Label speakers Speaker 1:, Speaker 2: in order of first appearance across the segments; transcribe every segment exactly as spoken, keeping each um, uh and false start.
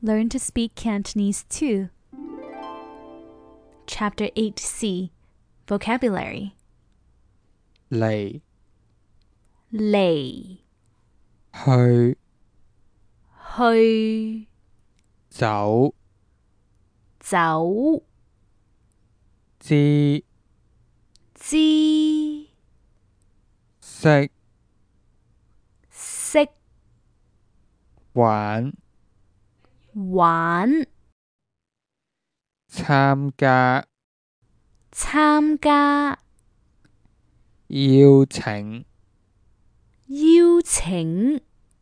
Speaker 1: Learn to speak Cantonese too. Chapter eight C. Vocabulary.
Speaker 2: 嚟
Speaker 1: 嚟
Speaker 2: 去
Speaker 1: 去
Speaker 2: 走
Speaker 1: 走
Speaker 2: 知
Speaker 1: 知
Speaker 2: 識
Speaker 1: 識
Speaker 2: 玩
Speaker 1: 玩
Speaker 2: 參加
Speaker 1: 參加
Speaker 2: 邀請
Speaker 1: 邀請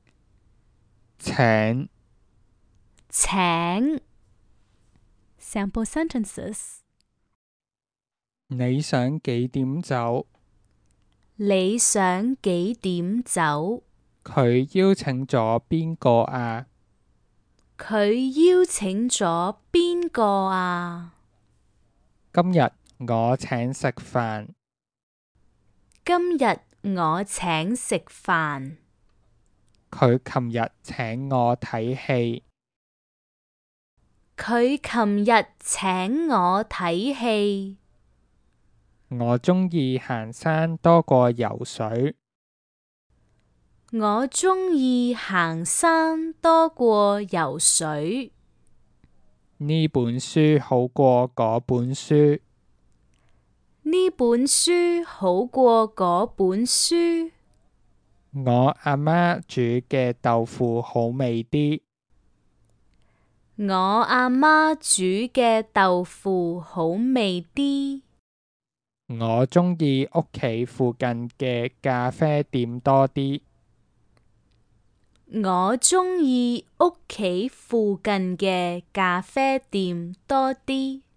Speaker 2: 請
Speaker 1: 請 Sample sentences.
Speaker 2: 你想幾點走？
Speaker 1: 你想幾點走？
Speaker 2: 佢邀請咗邊個啊？
Speaker 1: 佢邀請咗邊個啊？
Speaker 2: 今日我請食飯。
Speaker 1: 今日我請食飯。
Speaker 2: 佢琴日請我睇戲。
Speaker 1: 佢琴日請我睇戲。
Speaker 2: 我鍾意行山多過游水。
Speaker 1: 我鍾意行山多過游水。
Speaker 2: 呢本書好過嗰本書。
Speaker 1: 呢本書好過嗰本書。
Speaker 2: 我阿媽煮嘅豆腐好味啲。
Speaker 1: 我阿媽煮嘅豆腐好味啲。
Speaker 2: 我鍾意屋企附近嘅咖啡店多啲。
Speaker 1: 我鍾意屋企附近嘅咖啡店多啲。